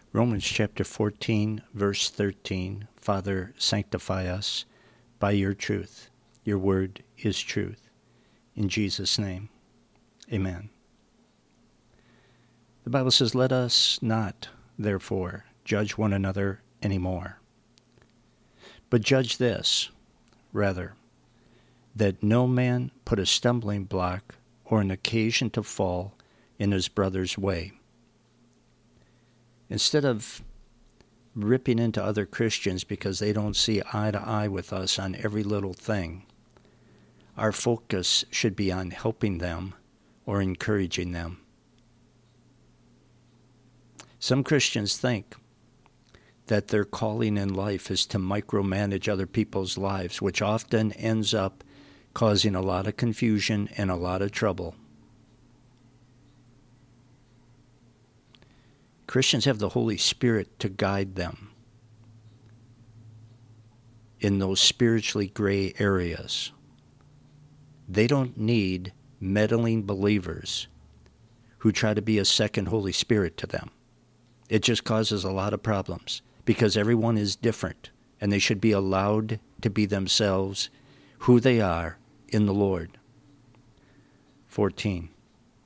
Romans chapter 14, verse 13, Father, sanctify us by your truth. Your word is truth. In Jesus' name, amen. The Bible says, let us not, therefore, judge one another anymore, but judge this, rather, that no man put a stumbling block or an occasion to fall in his brother's way. Instead of ripping into other Christians because they don't see eye to eye with us on every little thing, our focus should be on helping them or encouraging them. Some Christians think that their calling in life is to micromanage other people's lives, which often ends up causing a lot of confusion and a lot of trouble. Christians have the Holy Spirit to guide them in those spiritually gray areas. They don't need meddling believers who try to be a second Holy Spirit to them. It just causes a lot of problems because everyone is different and they should be allowed to be themselves, who they are in the Lord. 14.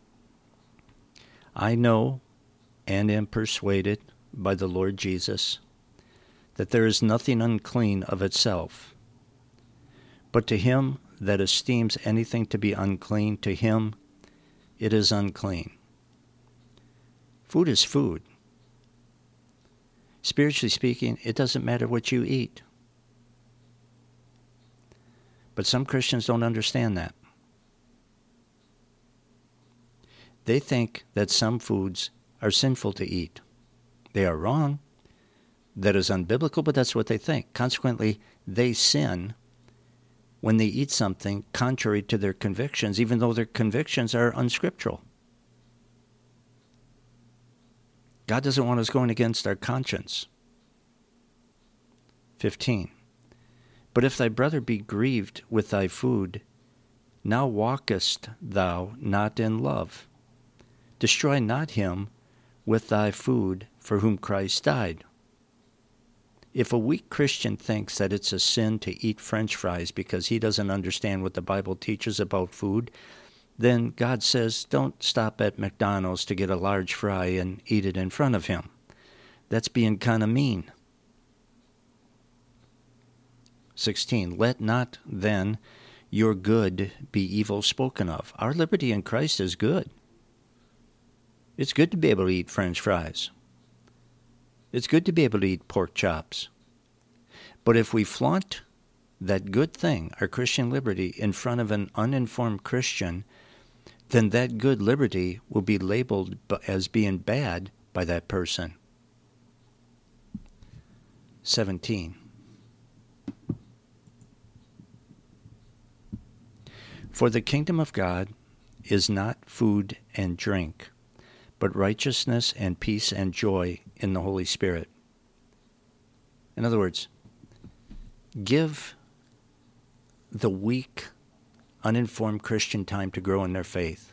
I know and am persuaded by the Lord Jesus that there is nothing unclean of itself. But to him that esteems anything to be unclean, to him it is unclean. Food is food. Spiritually speaking, it doesn't matter what you eat. But some Christians don't understand that. They think that some foods are sinful to eat. They are wrong. That is unbiblical, but that's what they think. Consequently, they sin when they eat something contrary to their convictions, even though their convictions are unscriptural. God doesn't want us going against our conscience. 15. But if thy brother be grieved with thy food, now walkest thou not in love. Destroy not him with thy food for whom Christ died. If a weak Christian thinks that it's a sin to eat French fries because he doesn't understand what the Bible teaches about food, then God says don't stop at McDonald's to get a large fry and eat it in front of him. That's being kind of mean. 16. Let not then your good be evil spoken of. Our liberty in Christ is good. It's good to be able to eat French fries. It's good to be able to eat pork chops. But if we flaunt that good thing, our Christian liberty, in front of an uninformed Christian, then that good liberty will be labeled as being bad by that person. 17. For the kingdom of God is not food and drink, but righteousness and peace and joy in the Holy Spirit. In other words, give the weak, uninformed Christian time to grow in their faith.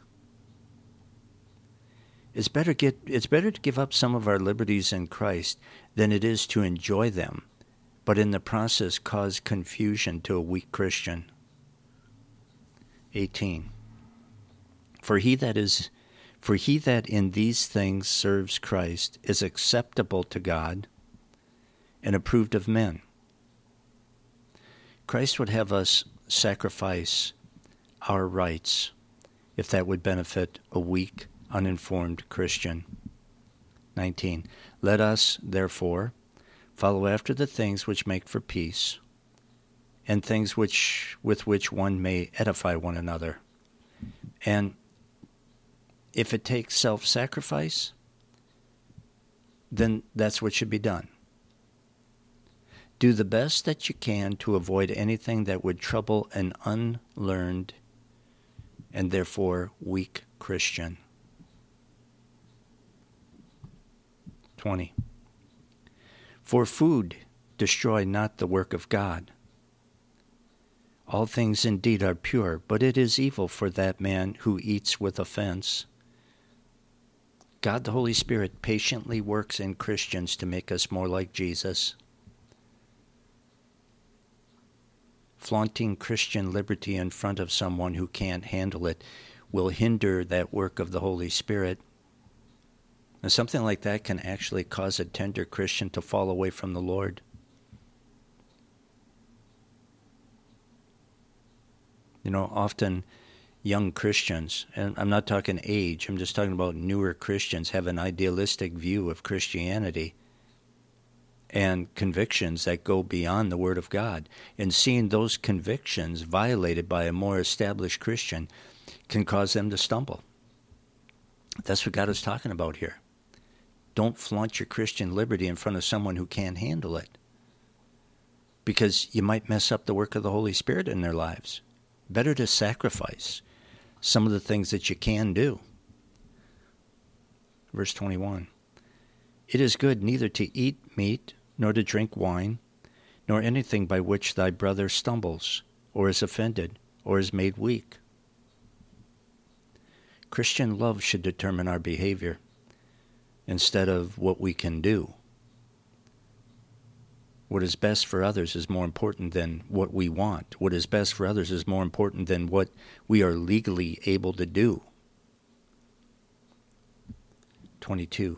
It's better to give up some of our liberties in Christ than it is to enjoy them, but in the process cause confusion to a weak Christian. 18. For he that in these things serves Christ is acceptable to God and approved of men. Christ would have us sacrifice our rights if that would benefit a weak, uninformed Christian. 19. Let us, therefore, follow after the things which make for peace, and things with which one may edify one another. And if it takes self-sacrifice, then that's what should be done. Do the best that you can to avoid anything that would trouble an unlearned and therefore weak Christian. 20. For food destroy not the work of God. All things indeed are pure, but it is evil for that man who eats with offense. God the Holy Spirit patiently works in Christians to make us more like Jesus. Flaunting Christian liberty in front of someone who can't handle it will hinder that work of the Holy Spirit. And something like that can actually cause a tender Christian to fall away from the Lord. You know, often young Christians, and I'm not talking age, I'm just talking about newer Christians, have an idealistic view of Christianity and convictions that go beyond the Word of God. And seeing those convictions violated by a more established Christian can cause them to stumble. That's what God is talking about here. Don't flaunt your Christian liberty in front of someone who can't handle it, because you might mess up the work of the Holy Spirit in their lives. Better to sacrifice some of the things that you can do. Verse 21. It is good neither to eat meat, nor to drink wine, nor anything by which thy brother stumbles, or is offended, or is made weak. Christian love should determine our behavior instead of what we can do. What is best for others is more important than what we want. What is best for others is more important than what we are legally able to do. 22.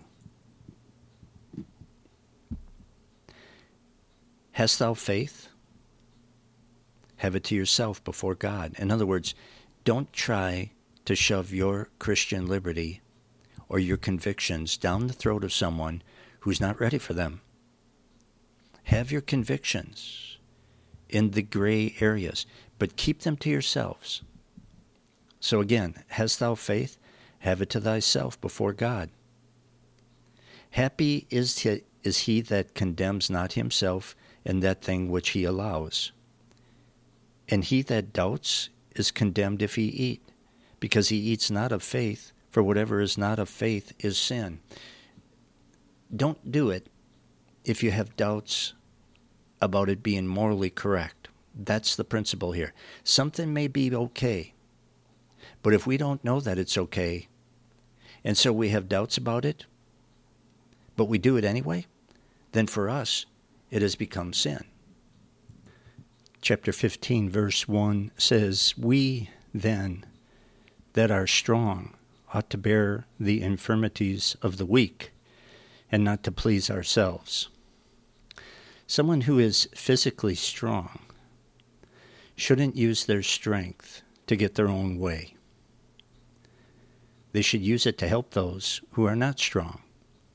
Hast thou faith? Have it to yourself before God. In other words, don't try to shove your Christian liberty or your convictions down the throat of someone who's not ready for them. Have your convictions in the gray areas, but keep them to yourselves. So again, hast thou faith? Have it to thyself before God. Happy is he that condemns not himself in that thing which he allows. And he that doubts is condemned if he eat, because he eats not of faith, for whatever is not of faith is sin. Don't do it if you have doubts about it being morally correct. That's the principle here. Something may be okay, but if we don't know that it's okay, and so we have doubts about it, but we do it anyway, then for us, it has become sin. Chapter 15, verse 1 says, We then that are strong ought to bear the infirmities of the weak, and not to please ourselves. Someone who is physically strong shouldn't use their strength to get their own way. They should use it to help those who are not strong.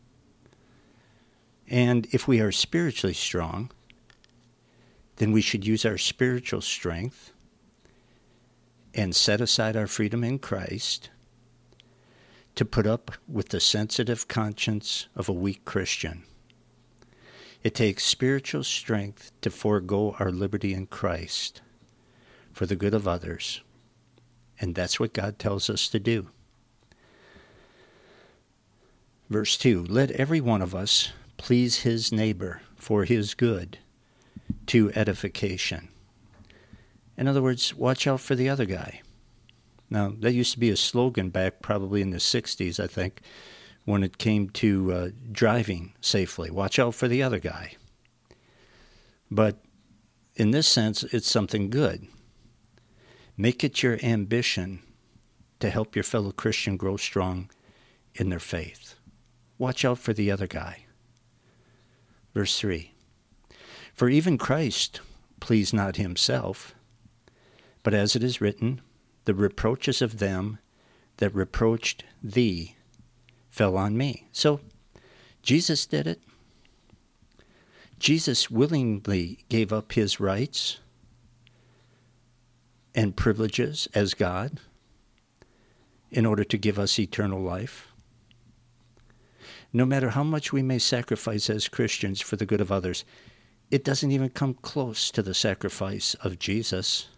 And if we are spiritually strong, then we should use our spiritual strength and set aside our freedom in Christ to put up with the sensitive conscience of a weak Christian. It takes spiritual strength to forego our liberty in Christ for the good of others, and that's what God tells us to do. Verse 2, Let every one of us please his neighbor for his good, to edification. In other words, watch out for the other guy. Now, that used to be a slogan back probably in the 60s, I think, when it came to driving safely. Watch out for the other guy. But in this sense, it's something good. Make it your ambition to help your fellow Christian grow strong in their faith. Watch out for the other guy. Verse 3, For even Christ pleased not himself, but as it is written, the reproaches of them that reproached thee fell on me. So Jesus did it. Jesus willingly gave up his rights and privileges as God in order to give us eternal life. No matter how much we may sacrifice as Christians for the good of others, it doesn't even come close to the sacrifice of Jesus.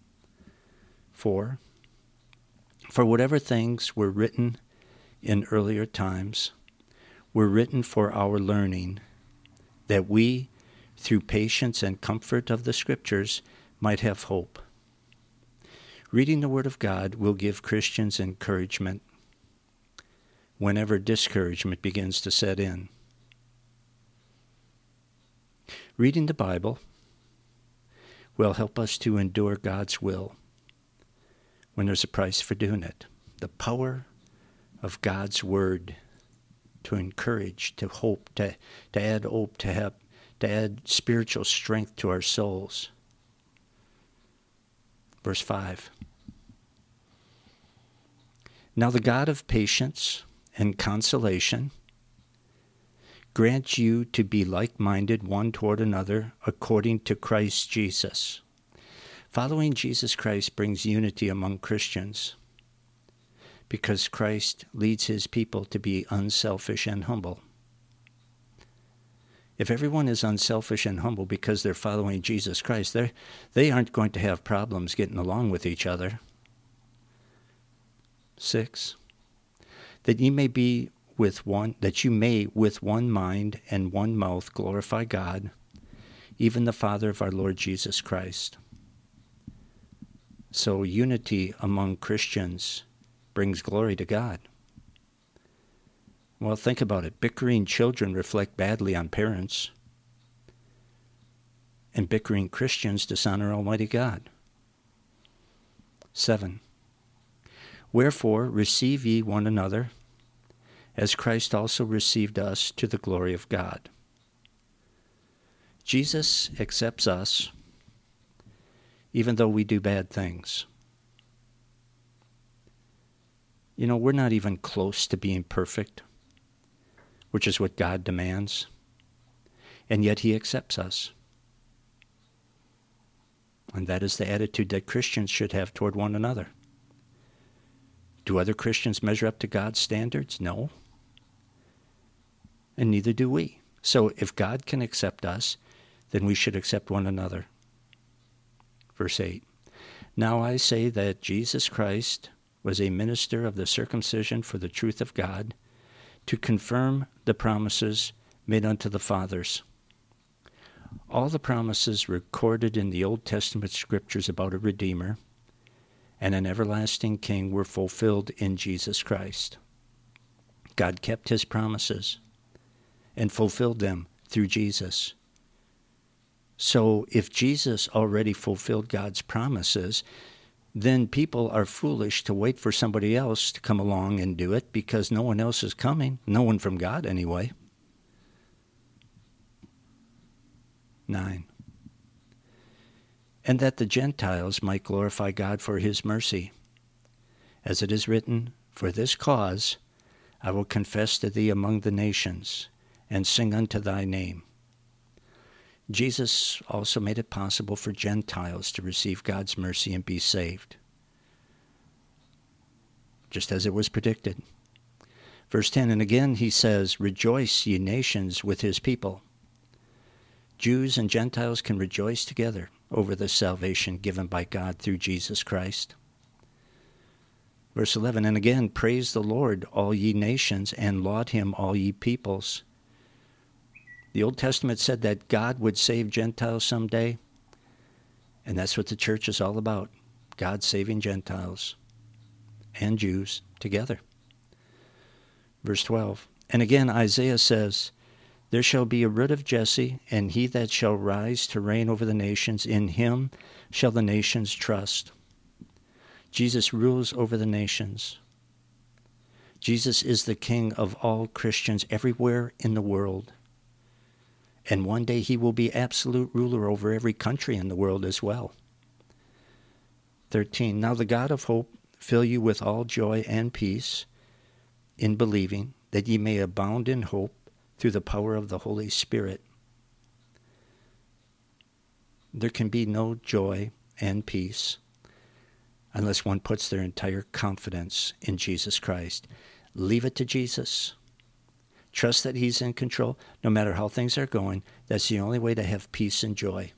For whatever things were written in earlier times were written for our learning, that we, through patience and comfort of the Scriptures, might have hope. Reading the Word of God will give Christians encouragement. whenever discouragement begins to set in. Reading the Bible will help us to endure God's will when there's a price for doing it. The power of God's Word to encourage, to hope, to add hope, to add spiritual strength to our souls. Verse 5. Now the God of patience and consolation grant you to be like-minded one toward another according to Christ Jesus. Following Jesus Christ brings unity among Christians because Christ leads his people to be unselfish and humble. If everyone is unselfish and humble because they're following Jesus Christ, they aren't going to have problems getting along with each other. 6. That you may with one mind and one mouth glorify God, even the Father of our Lord Jesus Christ. So unity among Christians brings glory to God. Well, think about it. Bickering children reflect badly on parents, and bickering Christians dishonor Almighty God. 7. Wherefore receive ye one another, as Christ also received us to the glory of God. Jesus accepts us even though we do bad things. You know, we're not even close to being perfect, which is what God demands, and yet he accepts us. And that is the attitude that Christians should have toward one another. Do other Christians measure up to God's standards? No. And neither do we. So if God can accept us, then we should accept one another. Verse 8. Now I say that Jesus Christ was a minister of the circumcision for the truth of God, to confirm the promises made unto the fathers. All the promises recorded in the Old Testament scriptures about a Redeemer and an everlasting King were fulfilled in Jesus Christ. God kept his promises and fulfilled them through Jesus. So if Jesus already fulfilled God's promises, then people are foolish to wait for somebody else to come along and do it because no one else is coming. No one from God anyway. 9. And that the Gentiles might glorify God for his mercy. As it is written, for this cause I will confess to thee among the nations, and sing unto thy name. Jesus also made it possible for Gentiles to receive God's mercy and be saved, just as it was predicted. Verse 10, and again he says, rejoice, ye nations, with his people. Jews and Gentiles can rejoice together over the salvation given by God through Jesus Christ. Verse 11, and again, praise the Lord, all ye nations, and laud him, all ye peoples. The Old Testament said that God would save Gentiles someday, and that's what the church is all about, God saving Gentiles and Jews together. Verse 12, and again Isaiah says, there shall be a root of Jesse, and he that shall rise to reign over the nations, in him shall the nations trust. Jesus rules over the nations. Jesus is the King of all Christians everywhere in the world. And one day he will be absolute ruler over every country in the world as well. 13, now the God of hope fill you with all joy and peace in believing, that ye may abound in hope through the power of the Holy Spirit. There can be no joy and peace unless one puts their entire confidence in Jesus Christ. Leave it to Jesus. Trust that he's in control. No matter how things are going, that's the only way to have peace and joy.